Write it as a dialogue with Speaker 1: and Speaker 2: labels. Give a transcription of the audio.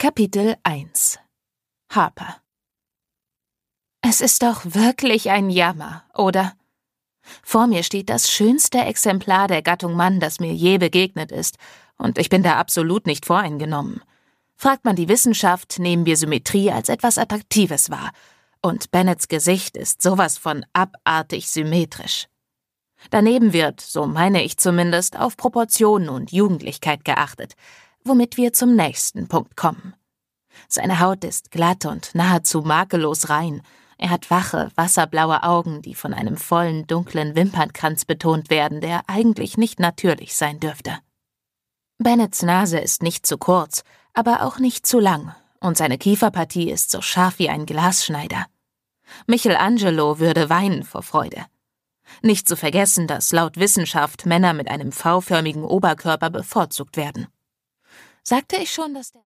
Speaker 1: Kapitel 1 Harper. Es ist doch wirklich ein Jammer, oder? Vor mir steht das schönste Exemplar der Gattung Mann, das mir je begegnet ist, und ich bin da absolut nicht voreingenommen. Fragt man die Wissenschaft, nehmen wir Symmetrie als etwas Attraktives wahr, und Bennets Gesicht ist sowas von abartig symmetrisch. Daneben wird, so meine ich zumindest, auf Proportionen und Jugendlichkeit geachtet, womit wir zum nächsten Punkt kommen. Seine Haut ist glatt und nahezu makellos rein. Er hat wache, wasserblaue Augen, die von einem vollen, dunklen Wimpernkranz betont werden, der eigentlich nicht natürlich sein dürfte. Bennets Nase ist nicht zu kurz, aber auch nicht zu lang, und seine Kieferpartie ist so scharf wie ein Glasschneider. Michelangelo würde weinen vor Freude. Nicht zu vergessen, dass laut Wissenschaft Männer mit einem V-förmigen Oberkörper bevorzugt werden. Sagte ich schon, dass der